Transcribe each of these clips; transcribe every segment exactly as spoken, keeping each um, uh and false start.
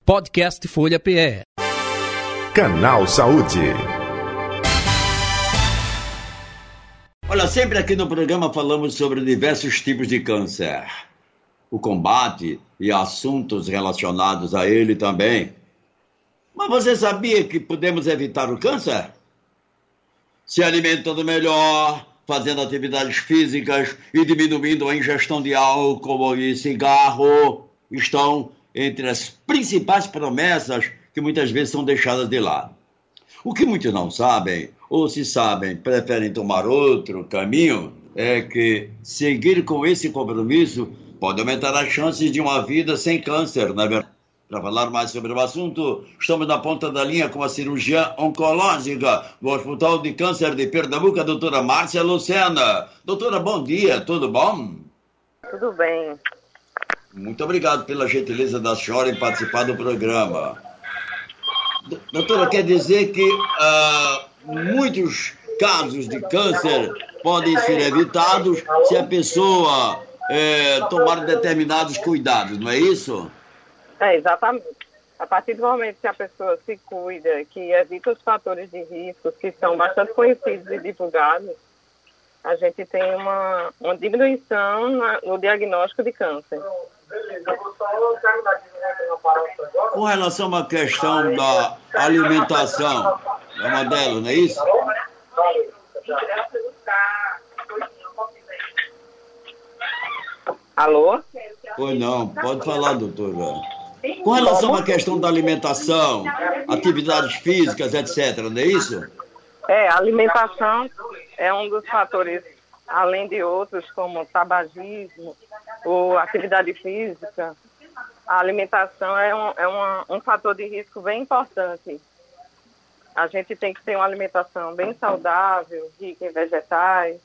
Podcast Folha P E. Canal Saúde. Olha, sempre aqui no programa falamos sobre diversos tipos de câncer, o combate e assuntos relacionados a ele também. Mas você sabia que podemos evitar o câncer? Se alimentando melhor, fazendo atividades físicas e diminuindo a ingestão de álcool e cigarro, estão entre as principais promessas que muitas vezes são deixadas de lado. O que muitos não sabem, ou se sabem, preferem tomar outro caminho, é que seguir com esse compromisso pode aumentar as chances de uma vida sem câncer, na verdade. Para falar mais sobre o assunto, estamos na ponta da linha com a cirurgiã oncológica do Hospital de Câncer de Pernambuco, a doutora Márcia Lucena. Doutora, bom dia, tudo bom? Tudo bem. Muito obrigado pela gentileza da senhora em participar do programa. Doutora, quer dizer que uh, muitos casos de câncer podem ser evitados se a pessoa eh, tomar determinados cuidados, não é isso? É, exatamente. A partir do momento que a pessoa se cuida, que evita os fatores de risco, que são bastante conhecidos e divulgados, a gente tem uma, uma diminuição na, no diagnóstico de câncer. Com relação à questão da alimentação, é uma delas, não é isso? Alô? Pois não, pode falar, doutora. Com relação à questão da alimentação, atividades físicas, etcétera, não é isso? É, a alimentação é um dos fatores, além de outros, como tabagismo ou atividade física. A alimentação é, um, é uma, um fator de risco bem importante. A gente tem que ter uma alimentação bem saudável, rica em vegetais,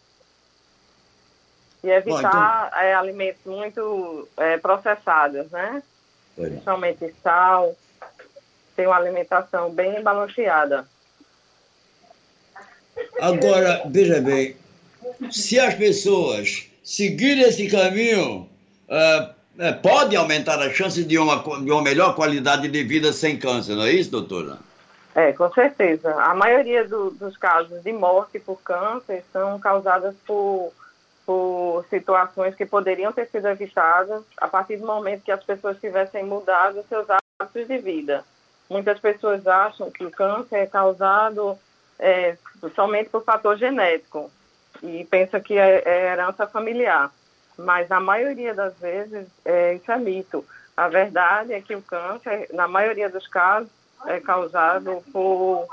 e evitar Bom, então... é, alimentos muito é, processados, né? É. Principalmente sal, ter uma alimentação bem balanceada. Agora, veja bem, se as pessoas seguirem esse caminho, uh, uh, pode aumentar a chance de uma, de uma melhor qualidade de vida sem câncer, não é isso, doutora? É, com certeza. A maioria do, dos casos de morte por câncer são causadas por, por situações que poderiam ter sido evitadas a partir do momento que as pessoas tivessem mudado os seus hábitos de vida. Muitas pessoas acham que o câncer é causado é, somente por fator genético e pensa que é, é herança familiar, mas na maioria das vezes é, isso é mito. A verdade é que o câncer, na maioria dos casos, é causado por,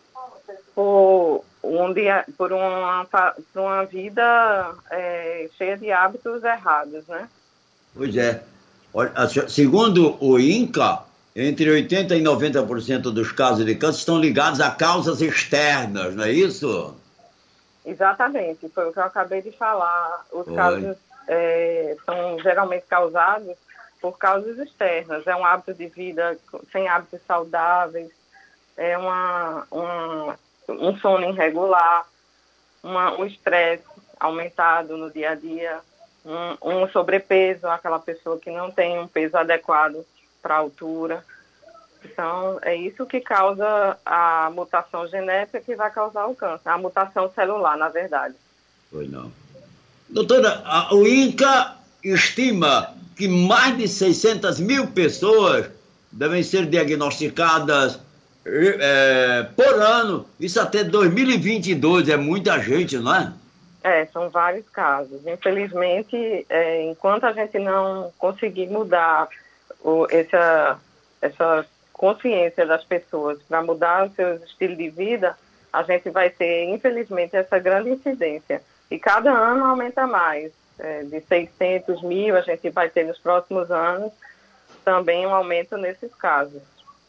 por, um dia, por, uma, por uma vida é, cheia de hábitos errados, né? Pois é. Olha, segundo o INCA, entre oitenta por cento e noventa por cento dos casos de câncer estão ligados a causas externas, não é isso? Exatamente, foi o que eu acabei de falar. Os Oi. casos é, são geralmente causados por causas externas. É um hábito de vida sem hábitos saudáveis, é uma, uma, um sono irregular, uma, um estresse aumentado no dia a dia, um, um sobrepeso, aquela pessoa que não tem um peso adequado para a altura. Então, é isso que causa a mutação genética que vai causar o câncer, a mutação celular, na verdade. Pois não. Doutora, a, o INCA estima que mais de seiscentas mil pessoas devem ser diagnosticadas é, por ano, isso até dois mil e vinte e dois, é muita gente, não é? É, são vários casos. Infelizmente, é, enquanto a gente não conseguir mudar o, essa, essa consciência das pessoas para mudar o seu estilo de vida, a gente vai ter, infelizmente, essa grande incidência. E cada ano aumenta mais. É, de seiscentos mil, a gente vai ter nos próximos anos também um aumento nesses casos.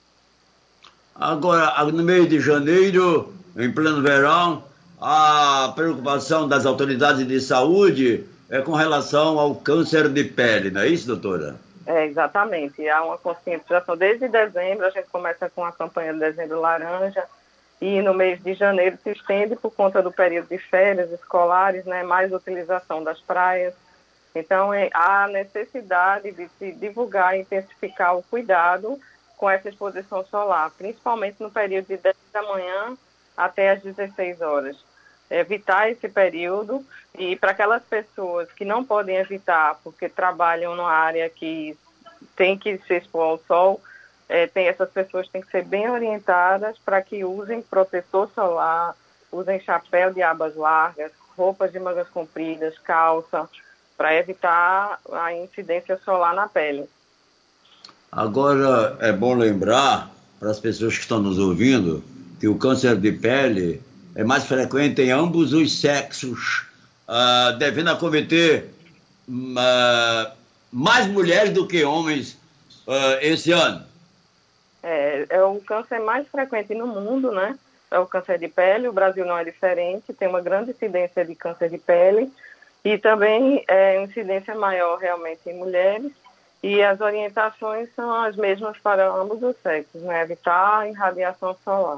Agora, no mês de janeiro, em pleno verão, a preocupação das autoridades de saúde é com relação ao câncer de pele, não é isso, doutora? É, exatamente. Há uma conscientização. Desde dezembro, a gente começa com a campanha de Dezembro Laranja, e no mês de janeiro se estende por conta do período de férias escolares, né, mais utilização das praias. Então, é, há necessidade de se divulgar e intensificar o cuidado com essa exposição solar, principalmente no período de dez da manhã até as dezesseis horas. Evitar esse período, e para aquelas pessoas que não podem evitar porque trabalham numa área que tem que se expor ao sol, é, tem, essas pessoas têm que ser bem orientadas para que usem protetor solar, usem chapéu de abas largas, roupas de mangas compridas, calça, para evitar a incidência solar na pele. Agora, é bom lembrar para as pessoas que estão nos ouvindo que o câncer de pele é mais frequente em ambos os sexos, uh, devendo acometer uh, mais mulheres do que homens uh, esse ano. É, é o câncer mais frequente no mundo, né? É o câncer de pele. O Brasil não é diferente, tem uma grande incidência de câncer de pele e também é incidência maior realmente em mulheres, e as orientações são as mesmas para ambos os sexos, né? Evitar a irradiação solar.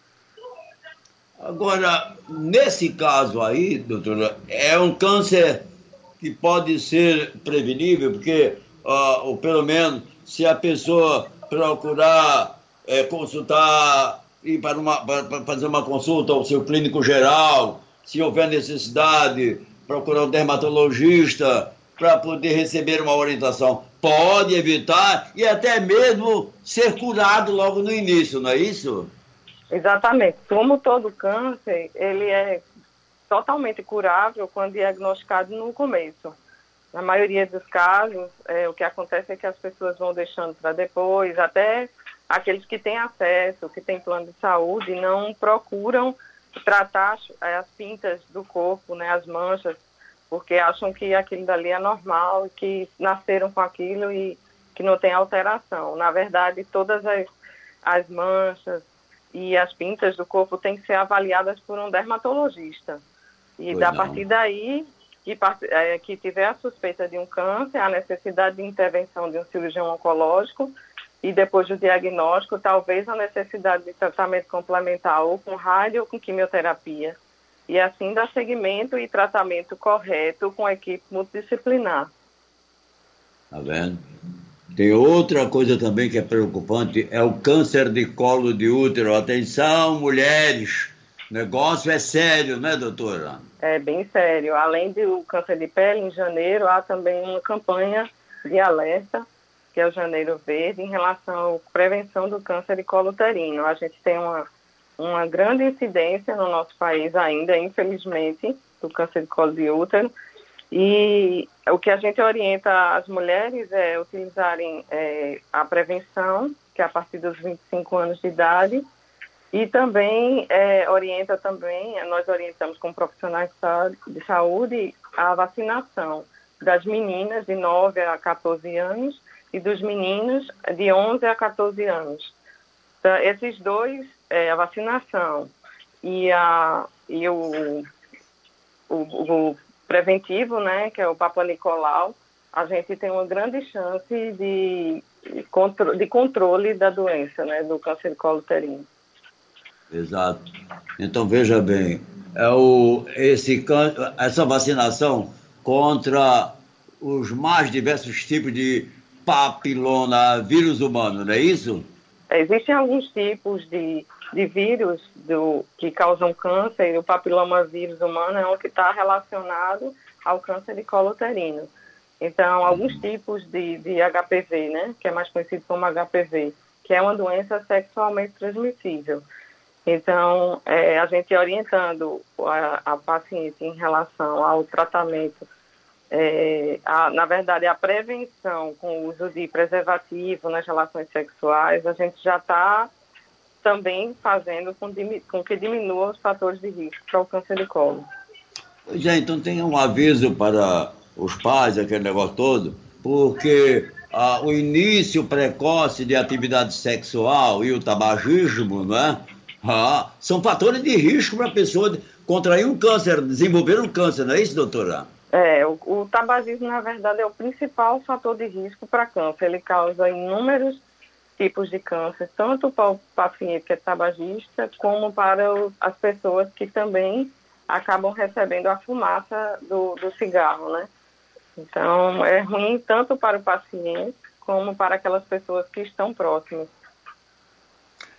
Agora, nesse caso aí, doutora, é um câncer que pode ser prevenível, porque, uh, ou pelo menos, se a pessoa procurar é, consultar, ir para, uma, para fazer uma consulta ao seu clínico geral, se houver necessidade, procurar um dermatologista para poder receber uma orientação, pode evitar e até mesmo ser curado logo no início, não é isso? Exatamente. Como todo câncer, ele é totalmente curável quando diagnosticado no começo. Na maioria dos casos, é, o que acontece é que as pessoas vão deixando para depois, até aqueles que têm acesso, que têm plano de saúde, não procuram tratar as, as pintas do corpo, né, as manchas, porque acham que aquilo dali é normal, que nasceram com aquilo e que não tem alteração. Na verdade, todas as, as manchas e as pintas do corpo têm que ser avaliadas por um dermatologista. E Pois a não. partir daí, que, é, que tiver a suspeita de um câncer, a necessidade de intervenção de um cirurgião oncológico, e depois do diagnóstico, talvez a necessidade de tratamento complementar ou com rádio ou com quimioterapia. E assim dar seguimento e tratamento correto com a equipe multidisciplinar. Tá vendo? Tem outra coisa também que é preocupante, é o câncer de colo de útero. Atenção, mulheres, o negócio é sério, né, doutora? É bem sério. Além do câncer de pele, em janeiro, há também uma campanha de alerta, que é o Janeiro Verde, em relação à prevenção do câncer de colo uterino. A gente tem uma, uma grande incidência no nosso país ainda, infelizmente, do câncer de colo de útero. E o que a gente orienta as mulheres é utilizarem é, a prevenção, que é a partir dos vinte e cinco anos de idade, e também é, orienta também, nós orientamos como profissionais de saúde a vacinação das meninas de nove a catorze anos e dos meninos de onze a catorze anos. Então, esses dois, é, a vacinação e, a, e o, o, o preventivo, né, que é o Papa Nicolau, a gente tem uma grande chance de, de, contro, de controle da doença, né, do câncer de colo uterino. Exato. Então, veja bem, é o, esse, essa vacinação contra os mais diversos tipos de papilona, vírus humano, não é isso? Existem alguns tipos de, de vírus do, que causam câncer, e o papiloma vírus humano é o que está relacionado ao câncer de colo uterino. Então, alguns tipos de, de H P V, né, que é mais conhecido como H P V, que é uma doença sexualmente transmissível. Então, é, a gente orientando a, a paciente em relação ao tratamento, é, a, na verdade, a prevenção com o uso de preservativo nas relações sexuais, a gente já está também fazendo com, com que diminua os fatores de risco para o câncer de colo. Pois é, então tem um aviso para os pais, aquele negócio todo, porque ah, o início precoce de atividade sexual e o tabagismo, não é? Ah, são fatores de risco para a pessoa contrair um câncer, desenvolver um câncer, não é isso, doutora? É, o, o tabagismo, na verdade, é o principal fator de risco para câncer. Ele causa inúmeros tipos de câncer, tanto para o paciente que é tabagista, como para o, as pessoas que também acabam recebendo a fumaça do, do cigarro, né? Então, é ruim tanto para o paciente como para aquelas pessoas que estão próximas.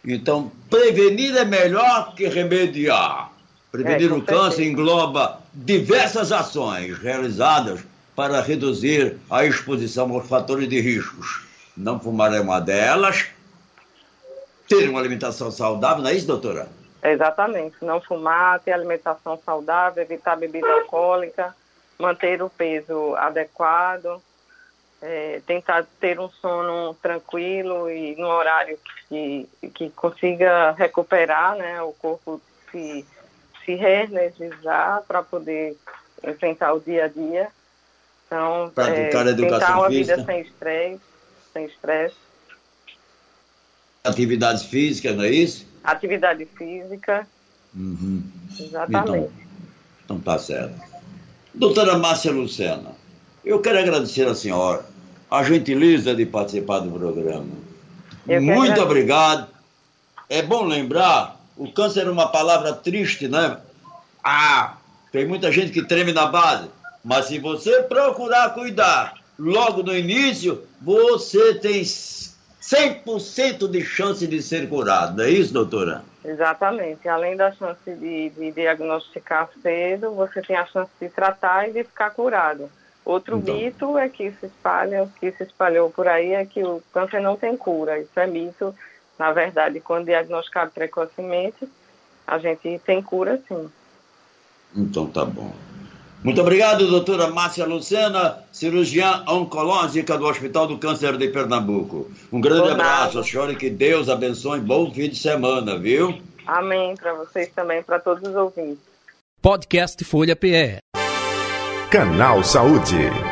Então, prevenir é melhor que remediar. Prevenir é, o câncer certeza. engloba diversas ações realizadas para reduzir a exposição aos fatores de riscos. Não fumar é uma delas. Ter uma alimentação saudável, não é isso, doutora? Exatamente. Não fumar, ter alimentação saudável, evitar bebida alcoólica, manter o peso adequado, é, tentar ter um sono tranquilo e no horário que, que consiga recuperar, né, o corpo se, se reenergizar para poder enfrentar o dia a dia. Então, é, tentar uma física. vida sem estresse, sem estresse. Atividades físicas, não é isso? Atividade física. Uhum. Exatamente. Então, então tá certo. Doutora Márcia Lucena, eu quero agradecer à senhora a gentileza de participar do programa. Muito obrigado. É bom lembrar, o câncer é uma palavra triste, né? Ah, tem muita gente que treme na base. Mas se você procurar cuidar logo no início, você tem cem por cento de chance de ser curado. Não é isso, doutora? Exatamente. Além da chance de, de diagnosticar cedo, você tem a chance de tratar e de ficar curado. Outro então. mito é que se espalha, que se espalhou por aí é que o câncer não tem cura. Isso é mito. Na verdade, quando diagnosticado precocemente, a gente tem cura, sim. Então tá bom. Muito obrigado, doutora Márcia Lucena, cirurgiã oncológica do Hospital do Câncer de Pernambuco. Um grande Por abraço à senhora e que Deus abençoe. Bom fim de semana, viu? Amém, para vocês também, para todos os ouvintes. Podcast Folha P E. Canal Saúde.